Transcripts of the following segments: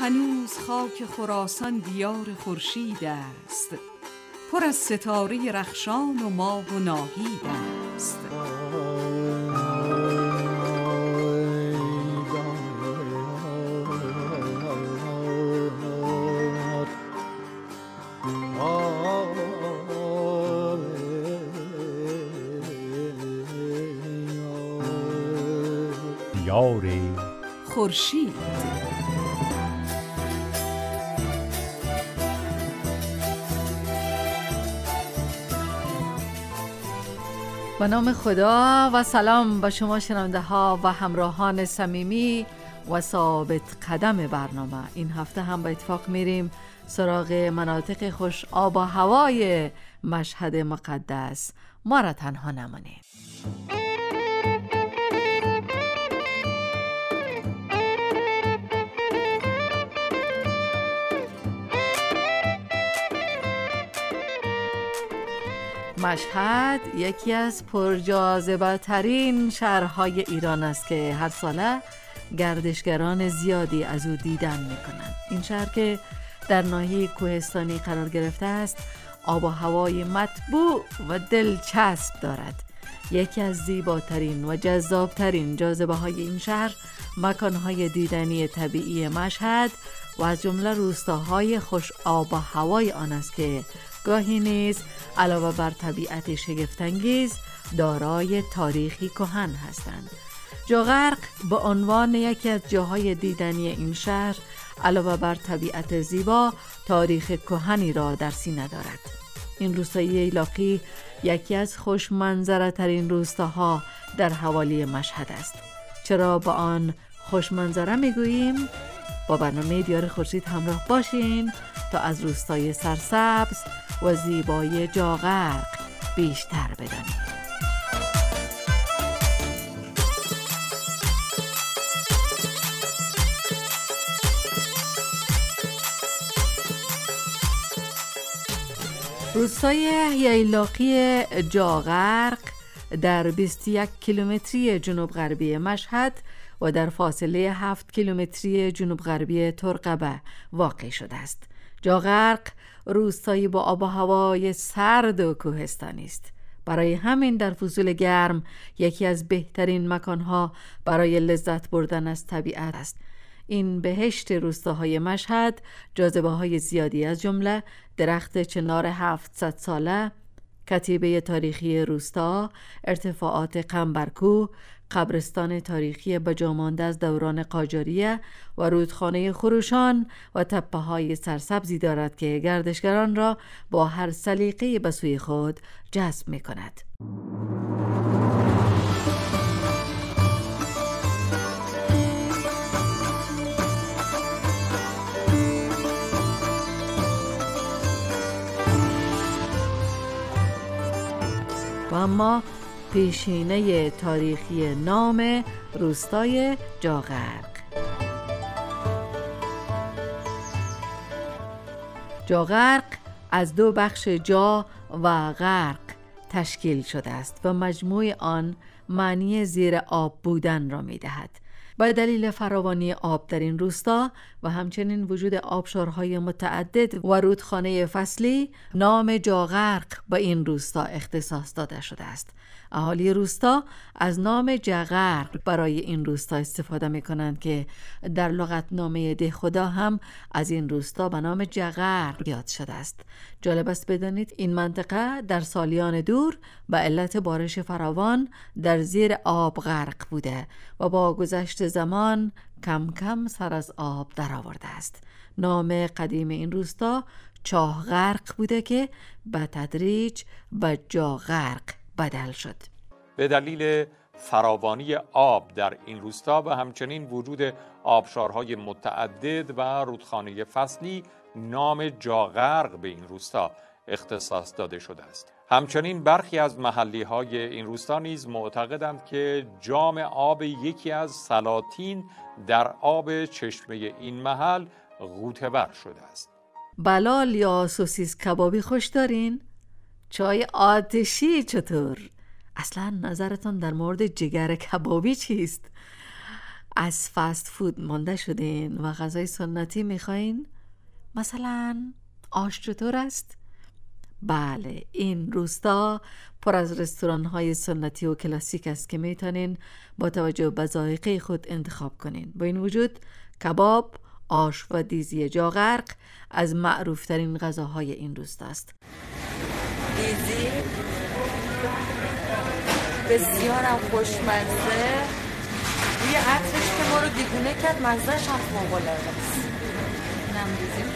هنوز خاک خراسان دیار خورشید است، پر از ستاره رخشان و ماه و ناهید است. دیار خورشید. به نام خدا و سلام به شما شنونده ها و همراهان صمیمی و ثابت قدم برنامه. این هفته هم به اتفاق میریم سراغ مناطق خوش آب و هوای مشهد مقدس. ما را تنها نمانید. مشهد یکی از پرجاذبه ترین شهرهای ایران است که هر ساله گردشگران زیادی از او دیدن میکنند. این شهر که در ناحیه کوهستانی قرار گرفته است، آب و هوای مطبوع و دلچسب دارد. یکی از زیباترین و جذابترین جاذبه های این شهر مکانهای دیدنی طبیعی مشهد و از جمله روستاهای خوش آب و هوای آن است که گاهی نیز علاوه بر طبیعت شگفت‌انگیز دارای تاریخی کهن هستند. جاغرق به عنوان یکی از جاهای دیدنی این شهر علاوه بر طبیعت زیبا تاریخ کهنی را در سینه دارد. این روستای ییلاقی یکی از خوش منظره ترین روستاها در حوالی مشهد است. چرا به آن خوش منظره میگوییم؟ با برنامه دیار خورشید همراه باشین تا از روستای سرسبز و زیبای جاغرق بیشتر بدانید. روستای ییلاقی جاغرق در 21 کیلومتری جنوب غربی مشهد و در فاصله 7 کیلومتری جنوب غربی ترقبه واقع شده است. جاغرق روستایی با آب و هوای سرد و کوهستانی است. برای همین در فصول گرم یکی از بهترین مکانها برای لذت بردن از طبیعت است. این بهشت روستاهای مشهد جاذبه‌های زیادی از جمله درخت چنار 700 ساله، کتیبه تاریخی روستا، ارتفاعات قنبرکوه، قبرستان تاریخی بجامانده از دوران قاجاریه و رودخانه خروشان و تپه‌های سرسبزی دارد که گردشگران را با هر سلیقه‌ای به سوی خود جذب می‌کند. و اما پیشینه تاریخی نام روستای جاغرق. جاغرق از دو بخش جا و غرق تشکیل شده است و مجموع آن معنی زیر آب بودن را می دهد. به دلیل فراوانی آب در این روستا و همچنین وجود آبشارهای متعدد و رودخانه فصلی، نام جاغرق به این روستا اختصاص داده شده است. اهالی روستا از نام جغرق برای این روستا استفاده می کنند که در لغتنامه دهخدا هم از این روستا به نام جغرق یاد شده است. جالب است بدانید این منطقه در سالیان دور به علت بارش فراوان در زیر آب غرق بوده و با گذشت زمان کم کم سر از آب درآورده است. نام قدیم این روستا چاهغرق بوده که به تدریج به جاغرق بدل شد. به دلیل فراوانی آب در این روستا و همچنین وجود آبشارهای متعدد و رودخانه فصلی، نام جاغرق به این روستا اختصاص داده شده است. همچنین برخی از محلی‌های این روستا نیز معتقدند که جام آب یکی از سلاطین در آب چشمه این محل غوطه‌ور شده است. بلال یا سوسیس کبابی خوش دارین؟ چای آتشی چطور؟ اصلا نظرتون در مورد جگر کبابی چیست؟ از فست فود مانده شدین و غذای سنتی میخواین؟ مثلا آش چطور است؟ بله، این روستا پر از رستوران‌های سنتی و کلاسیک است که میتونین با توجه به ذائقه خود انتخاب کنین. با این وجود کباب، آش و دیزی جاغرق از معروفترین غذاهای این روستا است. دیزی بسیارم خوشمزه، روی عطرش که ما رو دیگونه کرد، مزهش هم فوق‌العاده است. اینم دیزی.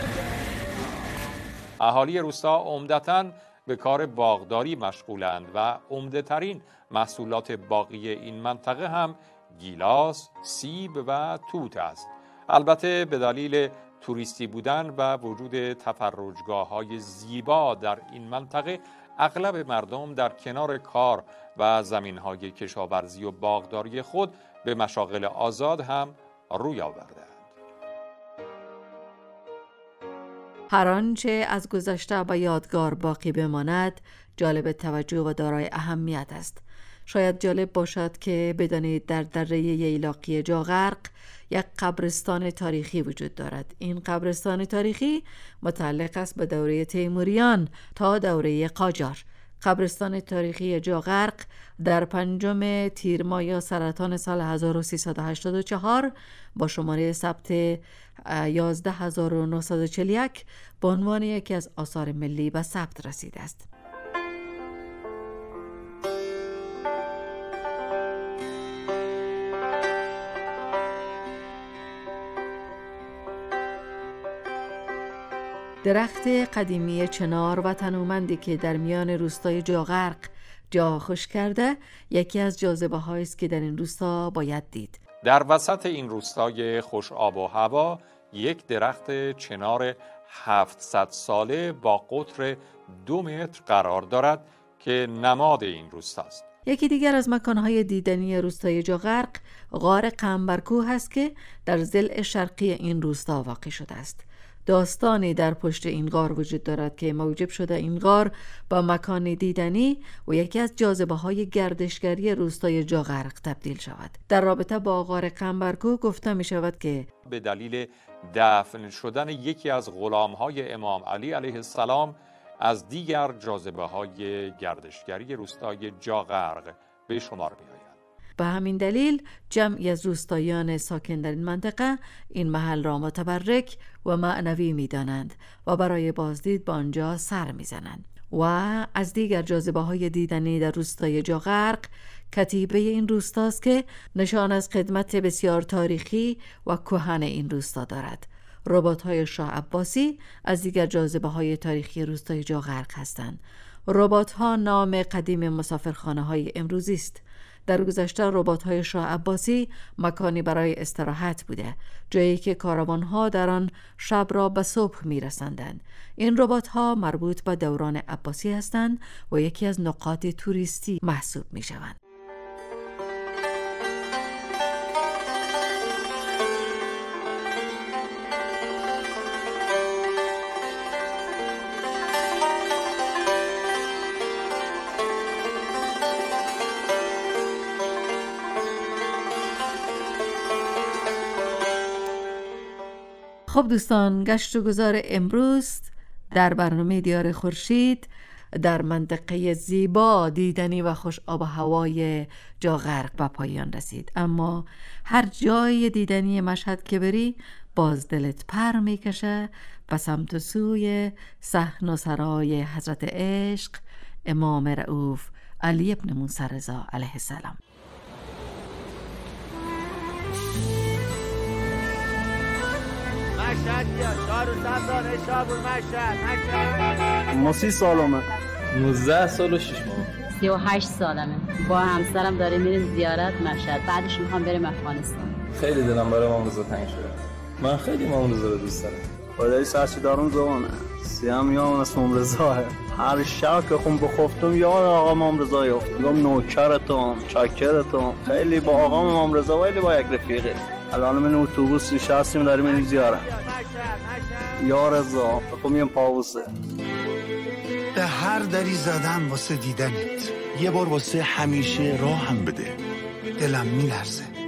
اهالی روستا عمدتاً به کار باغداری مشغولند و عمده‌ترین محصولات باغی این منطقه هم گیلاس، سیب و توت است. البته به دلیل توریستی بودن و وجود تفرجگاه‌های زیبا در این منطقه، اغلب مردم در کنار کار و زمین‌های کشاورزی و باغداری خود به مشاغل آزاد هم روی آوردند. هر آنچه از گذشته به یادگار باقی بماند جالب توجه و دارای اهمیت است. شاید جالب باشد که بدانید در دره ییلاقی جاغرق یک قبرستان تاریخی وجود دارد. این قبرستان تاریخی متعلق است به دوره تیموریان تا دوره قاجار. قبرستان تاریخی جاغرق در 5 تیر ماه یا سرطان سال 1384 با شماره ثبت 11941 به عنوان یکی از آثار ملی به ثبت رسیده است. درخت قدیمی چنار و تنومندی که در میان روستای جاغرق جا خوش کرده یکی از جاذبه هایی است که در این روستا باید دید. در وسط این روستای خوش آب و هوا یک درخت چنار 700 ساله با قطر 2 متر قرار دارد که نماد این روستاست. یکی دیگر از مکانهای دیدنی روستای جاغرق غار قنبرکوه است که در ضلع شرقی این روستا واقع شده است. داستانی در پشت این غار وجود دارد که موجب شده این غار با مکان دیدنی و یکی از جاذبه‌های گردشگری روستای جاغرق تبدیل شود. در رابطه با غار قنبرکوه گفته می شود که به دلیل دفن شدن یکی از غلام‌های امام علی علیه السلام از دیگر جاذبه‌های گردشگری روستای جاغرق به شمار می‌آید. به همین دلیل جمعی از روستاییان ساکن در این منطقه این محل را متبرک و معنوی می‌دانند و برای بازدید به آنجا سر می‌زنند. و از دیگر جاذبه‌های دیدنی در روستای جاغرق کتیبه این روستاست که نشان از خدمت بسیار تاریخی و کهن این روستا دارد. رباط‌های شاه عباسی از دیگر جاذبه‌های تاریخی روستای جاغرق هستند. رباط‌ها نام قدیم مسافرخانه‌های امروزی است. در گذشته رباط‌های شاه عباسی مکانی برای استراحت بوده، جایی که کاروان‌ها در آن شب را به صبح می‌رساندند. این رباط‌ها مربوط به دوران عباسی هستند و یکی از نقاط توریستی محسوب می‌شوند. خب دوستان، گشت و گذار امروز در برنامه دیار خورشید در منطقه زیبا دیدنی و خوش آب و هوای جاغرق به پایان رسید. اما هر جای دیدنی مشهد که بری باز دلت پر میکشه به سمت سوی صحن و سرای حضرت عشق امام رؤوف علی ابن موسی رضا علیه السلام. مشهد بیا شهر و سبزان اشابون مشهد ما 30 سالمه 19 سال و 6 ماه 38 سالمه. با همسرم داریم میریم زیارت مشهد، بعدش میخوام بریم افغانستان. خیلی دلم برای امام رضا تنگ شده. من خیلی امام رضا رو دوست دارم. خدای سرچی دارم زبانه سیام یام اسم امام رضاه. هر شب که خون بخفتم یاد آقا امام رضا یافتم. میگم نوکرتم چاکرتم. خیلی با آقا امام رضا ولی با یک رفیقه. الان من اتوبوس نشستیم داریم میریم زیارت. یا رضا بخوام پاوسه. به هر دری زدم واسه دیدنت، یه بار واسه همیشه راه هم بده. دلم میلرزه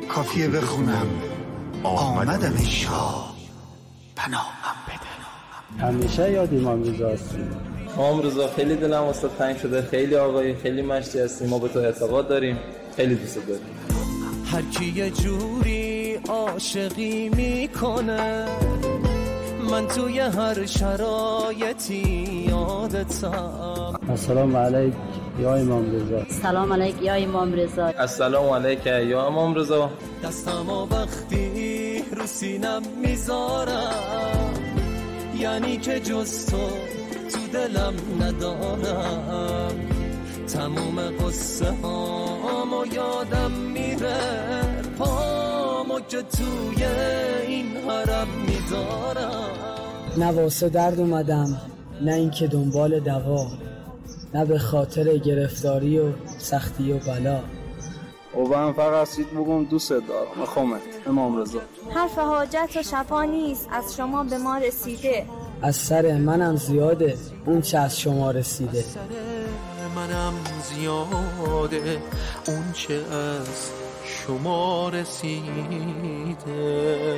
کافیه بخونم آمدم ای شاه پناهم بده. همیشه یاد امام رضا هستیم. امام رضا خیلی دلم واسه تنگ شده، خیلی آقایی، خیلی مشتی هستیم، ما به تو اعتقاد داریم، خیلی دوست داریم. هر کی یه جوری عاشقی میکنه، من توی هر شرایطی یادتم. السلام علیک یا امام رضا. سلام علیک یا امام رضا. السلام علیک یا امام رضا. دستمو وقتی رو سینم میذارم، یعنی که جز تو دلم ندارم. تموم قصه هامو یادم میره، پامو که توی این حرم میذارم. نه واسه درد اومدم، نه این که دنبال دوا، نه به خاطر گرفتاری و سختی و بلا. و من فقط سید بگم دوست دارم. خامت امام رضا. حرف حاجت و شفا نیست، از شما به ما رسیده. از سر منم زیاده اون چه از شما رسیده. سر منم زیاده اون چه از شما رسیده.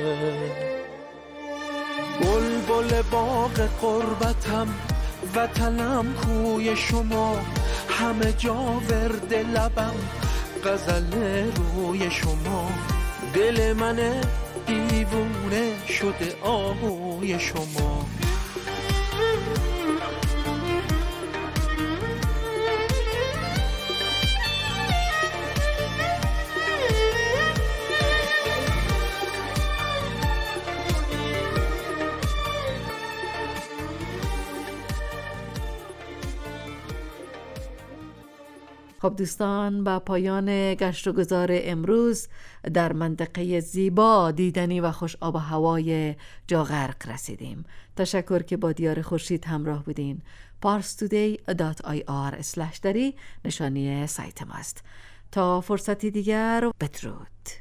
بلبل باغ قربتم، وطنم کوی شما، همه جا ورد لبم غزل روی شما. دل من دیوونه شده آهوی شما. خب دوستان، با پایان گشت و گذار امروز در منطقه زیبا، دیدنی و خوش آب و هوای جاغرق رسیدیم. تشکر که با دیار خورشید همراه بودین. parstoday.ir/dari نشانی سایت ماست. تا فرصتی دیگر، بدرود.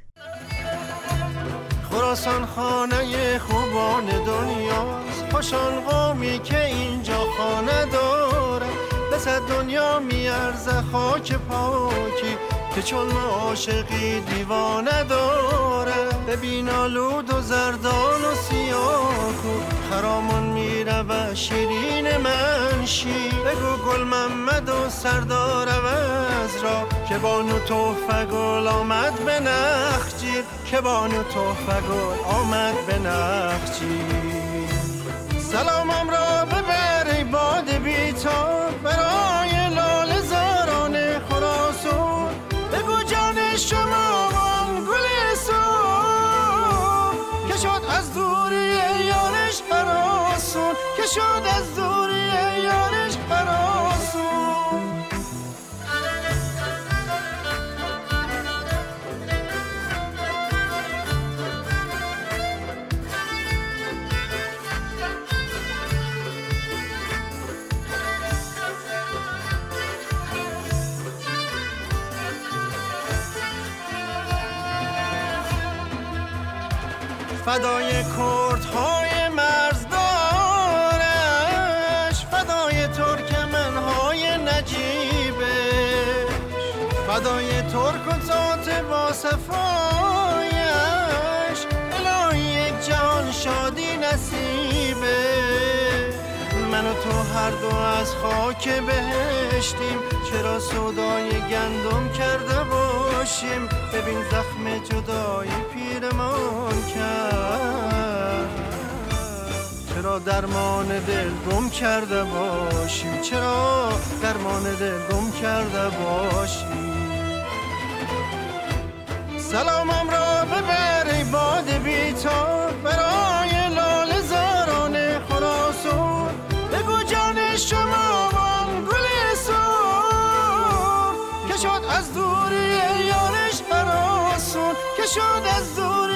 خراسان خانه خوبان دنیاست، خوشان قومی که اینجا خانه داره. بسد دنیا میارزه خاک پاکی که چون عاشقی دیوانه داره. ببین آلود و زردان و سیاکو خرامان میره و شیرین منشی. بگو گل محمد و سردار عوض را که بانو تحفه گل آمد به نخجیر، که بانو تحفه گل آمد به نخجیر. سلامم را ببر ای باد بی‌تاب برای لاله زاران خراسان. بگو جان شما آن گل سرخ که شد از دوری یارش هراسون، که شد از دوری یارش هراسون. فدای کردهای مرزدارش، فدای ترکمنهای نجیبش، فدای ترک و ذات با صفایش. الهی یک جهان شادی نصیبه. من و تو هر دو از خاک بهشتیم، چرا سودای گندم کرده باشیم. ببین زخم جدایی پیرمان کرد، چرا درمان دل گم کرده باشیم، چرا درمان دل گم کرده باشیم. سلامم را ببر ای باد بی‌تاب برای لاله زاران خراسان. بگو جان شما آن گل سرخ که شد از دوری یارش هراسون، که شد از دوری